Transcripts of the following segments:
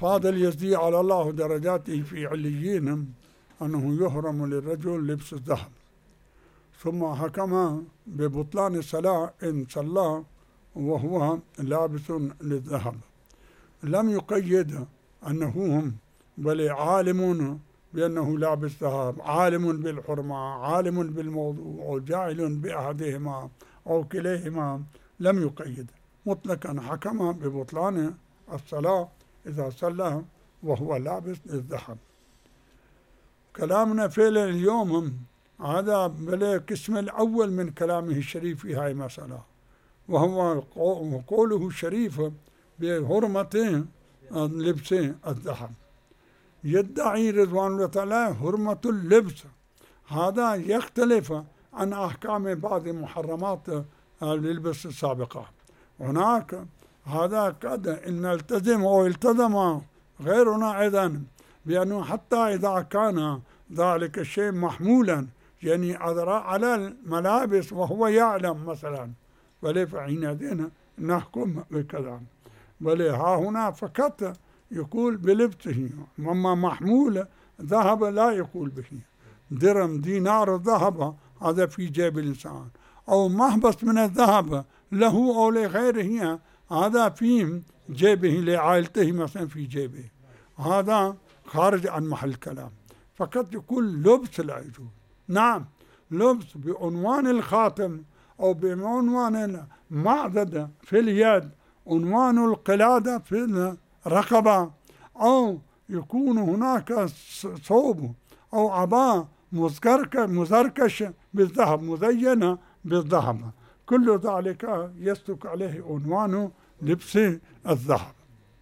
قال اليزدي على الله درجاته في عليين أنه يحرم للرجل لبس الذهب، ثم حكم ببطلان الصلاة إن صلى وهو لابس للذهب. لم يقيد أنه هم، بل عالم بأنه لابس ذهب، عالم بالحرمة، عالم بالموضوع، أو جاهل بأحدهما أو كليهما، لم يقيد، مطلقا حكم ببطلان الصلاة إذا صلى وهو لابس للذهب. كلامنا فعلا اليوم هذا بالقسم الأول من كلامه الشريف في هاي المسألة، وهو قوله الشريف بحرمة لبس الذهب. يدعي رضوان الله تعالى حرمة اللبس، هذا يختلف عن أحكام بعض محرمات اللبس السابقة. هناك هذا قد إن التزم أو التزم غيرنا أيضا بأنه حتى إذا كان ذلك الشيء محمولا، يعني على الملابس وهو يعلم مثلا، بل فحينئذ نحكم بكذا. بل ها هنا فقط يقول بلبسه، أما محمول ذهب لا يقول به. درهم دينار ذهب هذا في جيب الإنسان، أو محبس من الذهب له أو لغيره هذا في جيبه لعائلته مثلا في جيبه، هذا خارج عن محل الكلام. فقط يقول لبس لا يجوز. نعم لبس بعنوان الخاتم أو بعنوان المعدد في اليد، عنوان القلادة في الرقبة، أو يكون هناك ثوب أو عباءة مزركش بالذهب، مزينة بالذهب، كل ذلك يصدق عليه عنوان لبس الذهب.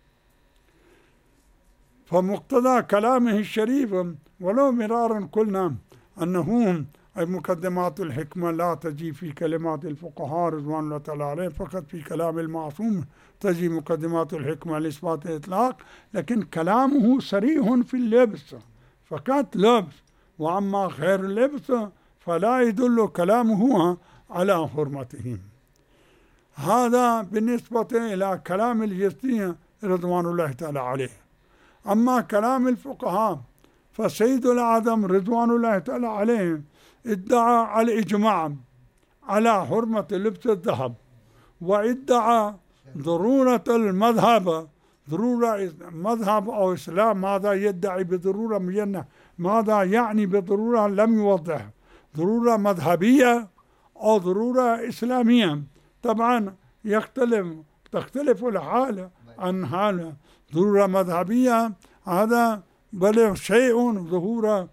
فمقتضى كلامه الشريف، ولو مرارا قلنا أنه مقدمات الحكمة لا تجي في كلمات الفقهاء رضوان الله تعالى عليهم، فقط في كلام المعصوم تجي مقدمات الحكمة لإثبات الإطلاق، لكن كلامه صريح في اللبس، فقط لبس، وأما غير اللبس فلا يدل كلامه على حرمته. هذا بالنسبة إلى كلام اليزدي رضوان الله تعالى عليه. أما كلام الفقهاء فسيد الأعظم رضوان الله تعالى عليه ادعى الإجماع على حرمة لبس الذهب، وادعى ضرورة المذهب، ضرورة مذهب أو إسلام، ماذا يدعي بضرورة معينة، ماذا يعني بضرورة لم يوضح، ضرورة مذهبية أو ضرورة إسلامية. طبعا تختلف الحال عن حال. ضرورة مذهبية هذا بل شيء ظهور،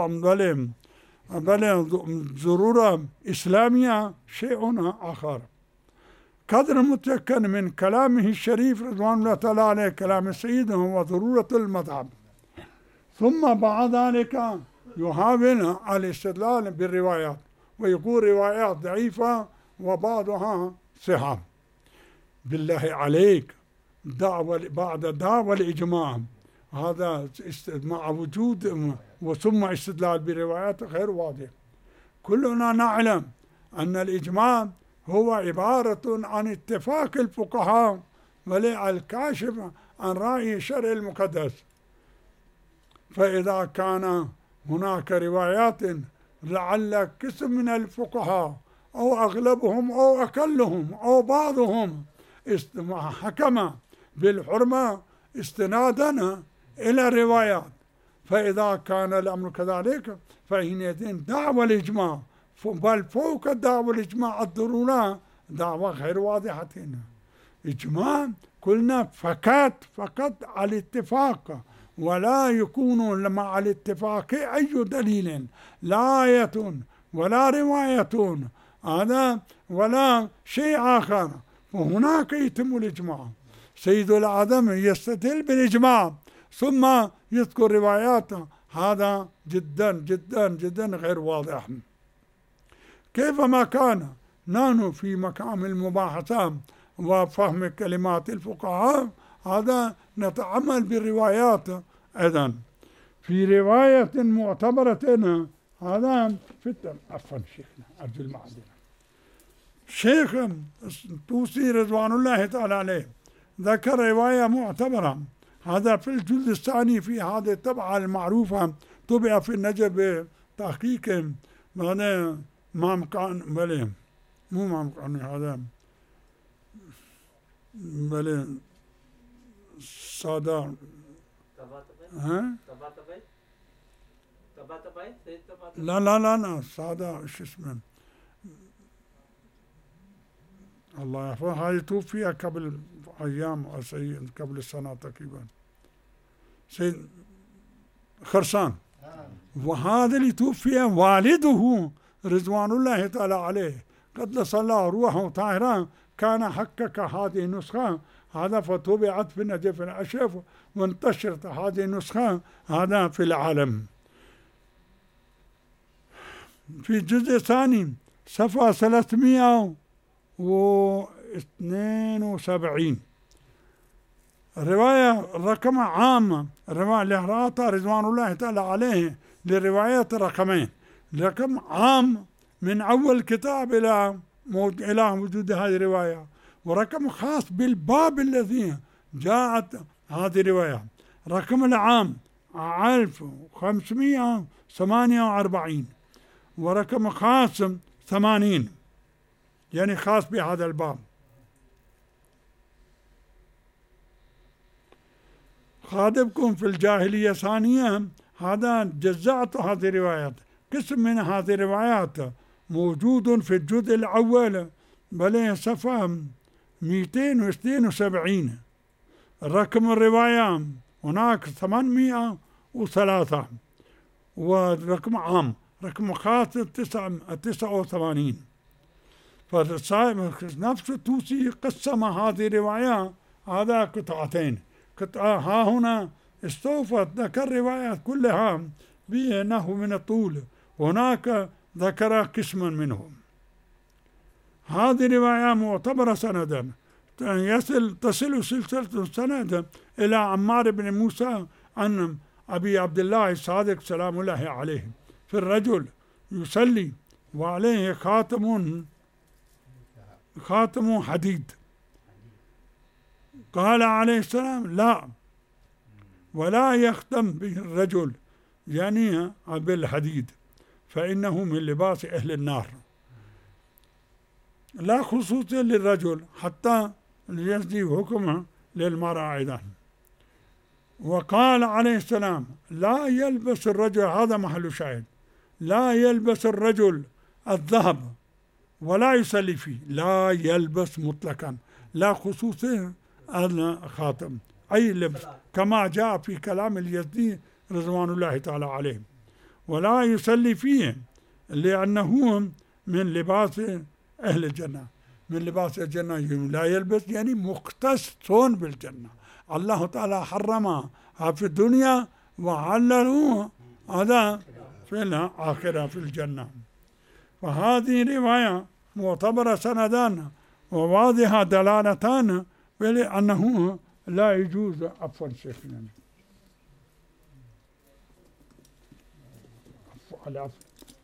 بل ضرورة إسلامية شيء آخر. قدر متيقن من كلامه الشريف رضوان الله تعالى عليه كلام السيد هو ضرورة المذهب. ثم بعد ذلك يحاول الاستدلال بالروايات، ويقول روايات ضعيفة وبعضها صحة. بالله عليك بعد دعوى الإجماع هذا مع وجود وثم استدلال بروايات غير واضح. كلنا نعلم أن الإجماع هو عبارة عن اتفاق الفقهاء والكاشف عن رأي الشرع المقدس. فإذا كان هناك روايات لعل قسم من الفقهاء أو أغلبهم أو أقلهم أو بعضهم حكم بالحرمة استنادا إلى الروايات، فإذا كان الأمر كذلك فحينئذ دعوى الإجماع، بل فوق دعوى الإجماع الضرورة دعوى غير واضحة. إجماع قلنا فقط على الاتفاق، ولا يكون مع الاتفاق أي دليل، لا آية ولا رواية هذا ولا شيء آخر، وهناك يتم الإجماع. سيد الأعظم يستدل بالإجماع ثم يذكر روايات، هذا جدا جدا جدا غير واضح. كيفما كان نحن في مقام المباحثة وفهم كلمات الفقهاء هذا نتعامل بالروايات. أيضا في رواية معتبرة هذا في عفوا شيخنا عبد المعدن شيخ توسي رضوان الله تعالى عليه ذكر رواية معتبرة هذا في الجزء الثاني في هذه الطبعة المعروفة، طبع في النجف بتحقيق معناه مامكان بلي مو مامكان هذا بلي سادة ها لا لا لا لا سادة شو اسمه الله يحفظه، هاي توفي قبل أيام أو قبل سنة تقريبا سيد خرسان. وهذا اللي توفي والده رضوان الله تعالى عليه قدس الله روحه طاهرا كان حقق هذه النسخة هذا، فطبعت في النجف الأشرف وانتشرت هذه النسخة هذا في العالم. في الجزء الثاني صفحة 372 رواية رقم عام، رواية لهراتا رضوان الله تعالى عليه لروايات رقمين، رقم عام من أول كتاب إلى وجود هذه الرواية، ورقم خاص بالباب الذي جاءت هذه الرواية. رقم العام 1548 ورقم خاص 80 يعني خاص بهذا الباب. خادمكم في الجاهلية ثانية هذا جزعت هذه الروايات، قسم من هذه الروايات موجود في الجزء الأول بل صفحة 272. رقم الرواية هناك 803 ورقم عام رقم خاص 89. فنفس التوسي قسم هذه الرواية هذا قطعتين، قطعة ها هنا استوفت ذكر الروايات كلها بأنه من الطول، هناك ذكر قسما منهم. هذه الرواية معتبرة سندا، تصل سلسلة السند إلى عمار بن موسى عن أبي عبد الله الصادق سلام الله عليه في الرجل يصلي وعليه خاتم حديد، قال عليه السلام لا ولا يختم به الرجل يعني بالحديد فإنه من لباس أهل النار، لا خصوصا للرجل حتى يجدي حكمه للمرأة أيضا. وقال عليه السلام لا يلبس الرجل، هذا محل شاهد، لا يلبس الرجل الذهب ولا يصلي فيه، لا يلبس مطلقا لا خصوصا الخاتم أي لبس كما جاء في كلام اليزدي رضوان الله تعالى عليه، ولا يصلي فيه لأنه من لباس أهل الجنة، من لباس الجنة لا يلبس يعني مختص بالجنة، الله تعالى حرمها في الدنيا وحلله هذا في الآخرة في الجنة. فهذه رواية معتبرة سندان وواضحة دلالتان بأنه لا يجوز عفوا شيخنا العفو.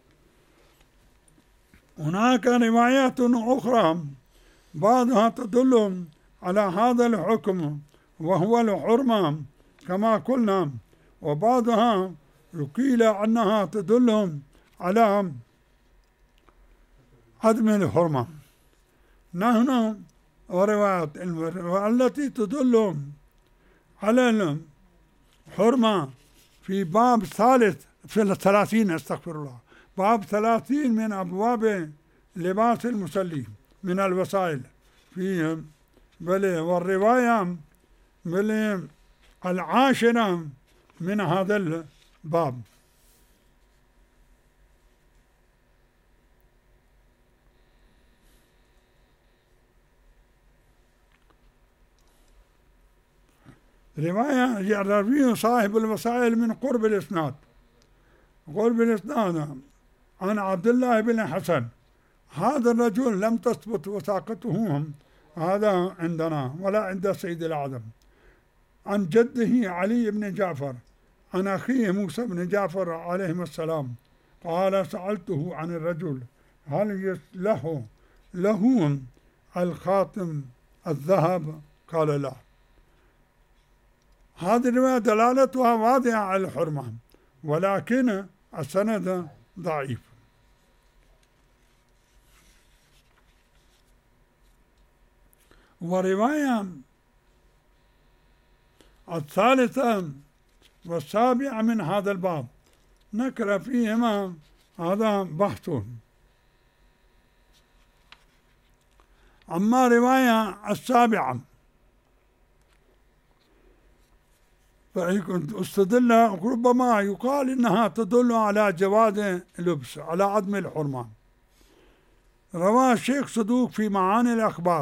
هناك روايات أخرى بعضها تدل على هذا الحكم وهو الحرمة كما قلنا، وبعضها يقيل أنها تدل على عدم الحرمة. نحن وروايات التي تدل على الحرمة في باب ثالث في 30 استغفر الله، باب 30 من أبواب لباس المصلي من الوسائل في بلي، والرواية بلي العاشرة من هذا الباب. رواية يرويه صاحب الوسائل من قرب الإسناد عن عبد الله بن حسن، هذا الرجل لم تثبت وثاقته هذا عندنا ولا عند سيد الأعظم، عن جده علي بن جعفر عن أخيه موسى بن جعفر عليهما السلام قال سألته عن الرجل هل له الخاتم الذهب؟ قال لا. هذه الرواية دلالتها واضحة على الحرمة، ولكن السند ضعيف. ورواية الثالثة والسابعة من هذا الباب نقرأ فيهما هذا بحث. أما رواية السابعة فاستدل، ربما يقال إنها تدل على جواز اللبس على عدم الحرمة. رواه الشيخ صدوق في معاني الأخبار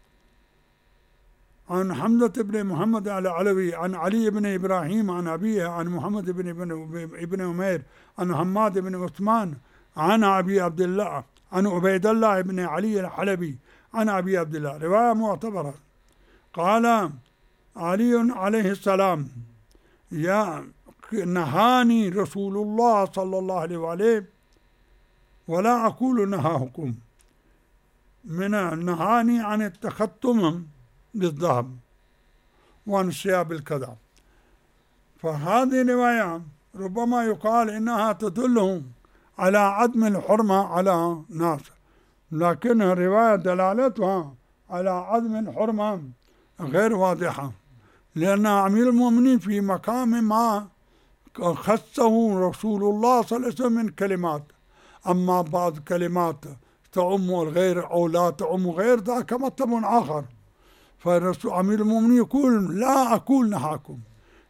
عن حمزة بن محمد العلوي عن علي بن إبراهيم عن أبيه عن محمد بن أمير عن حماد بن عثمان عن أبي عبد الله عن عبيد الله بن علي الحلبي عن أبي عبد الله، رواية معتبرة. قال علي عليه السلام: يا نهاني رسول الله صلى الله عليه وآله ولا أقول نهاكم، من نهاني عن التختم بالذهب وعن ثياب الكذا. فهذه الرواية ربما يقال إنها تدل على عدم الحرمة على ناس، لكن الرواية دلالتها على عدم الحرمة غير واضحة، لأن أمير المؤمنين في مقام ما خصه رسول الله صلى الله عليه وسلم من كلمات، أما بعض كلمات تعم الغير أو لا تعم غير ذاك مطلب آخر. فالرسول أمير المؤمنين يقول: لا أقول نهاكم،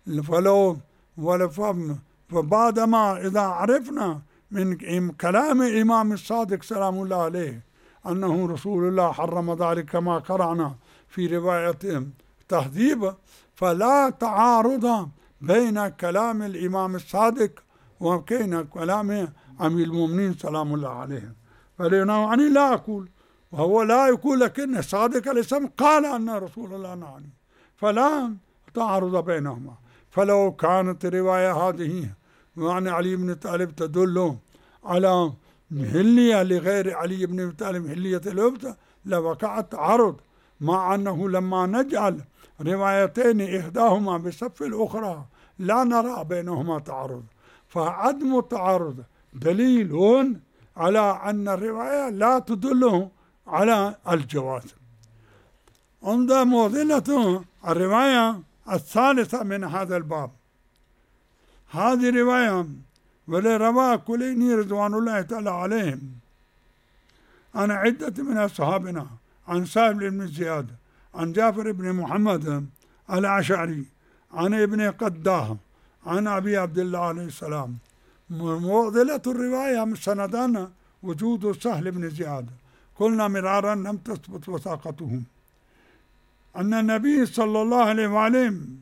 فبعدما إذا عرفنا من كلام الإمام الصادق سلام الله عليه أنه رسول الله حرم ذلك كما قرأنا في رواية تهذيب، فلا تعارض بين كلام الإمام الصادق وبين كلام أمير المؤمنين سلام الله عليه. فلأنه أنا لا أقول وهو لا يقول، لكن الصادق الاسم قال أن رسول الله نعني، فلا تعارض بينهما. فلو كانت الرواية هذه وعن علي بن طالب تدل على هلية لغير علي بن طالب هلية الوقت لوقعت تعارض، مع أنه لما نجعل روايتين إحداهما بصف الأخرى لا نرى بينهما تعارض، فعدم التعارض دليل على أن الرواية لا تدل على الجواز. عند معضلة الرواية الثالثة من هذا الباب، هذه رواية ولروى كليني رضوان الله تعالى عليهم عن عدة من أصحابنا عن سهل بن زياد عن جعفر بن محمد الأشعري عن ابن قداه عن أبي عبد الله عليه السلام. معضلة الرواية سندان وجود سهل بن زياد، قلنا مرارا لم تثبت وثاقته، أن النبي صلى الله عليه وسلم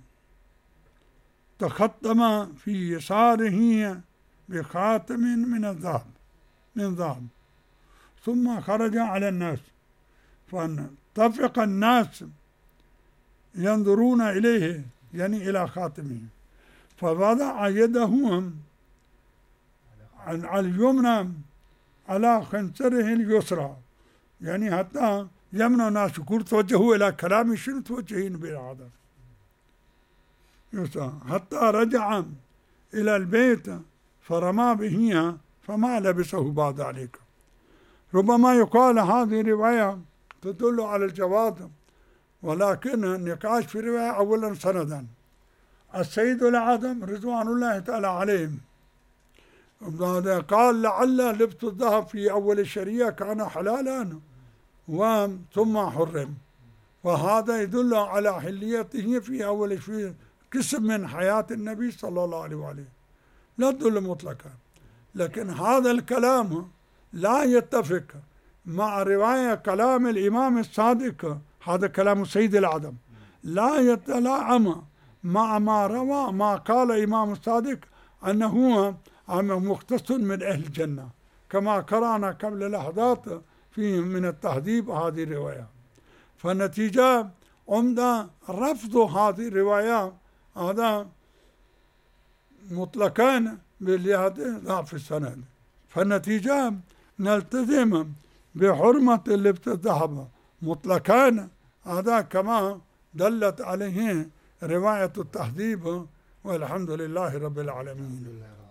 تختم في يساره بخاتم من ذهب ثم خرج على الناس، فاتفق الناس ينظرون إليه يعني إلى خاتمه، فوضع يده على اليمنى على خنصره اليسرى، يعني حتى يمنع الناس يقول توجهوا إلى كلامي، شنو توجهين بهذا حتى رجع إلى البيت فرمى به فما لبسه بعد ذلك. ربما يقال هذه رواية تدل على الجواز، ولكن النقاش في الرواية أولا سندا. السيد الأعظم رضوان الله تعالى عليهم قال لعل لبس الذهب في أول الشريعة كان حلالا ثم حرم، وهذا يدل على حليته في أول شيء قسم من حياة النبي صلى الله عليه وآله، لا تدل مطلقا. لكن هذا الكلام لا يتفق مع رواية كلام الإمام الصادق، هذا كلام السيد الأعظم لا يتلائم مع ما روى ما قال الإمام الصادق أنه مختص من أهل الجنة، كما قرأنا قبل لحظات في من التهذيب هذه الرواية. فالنتيجة عند رفض هذه الرواية هذا مطلقا ضعف السند، فالنتيجة نلتزم بحرمة لبس الذهب مطلقا، هذا كما دلت عليه رواية التهذيب، والحمد لله رب العالمين.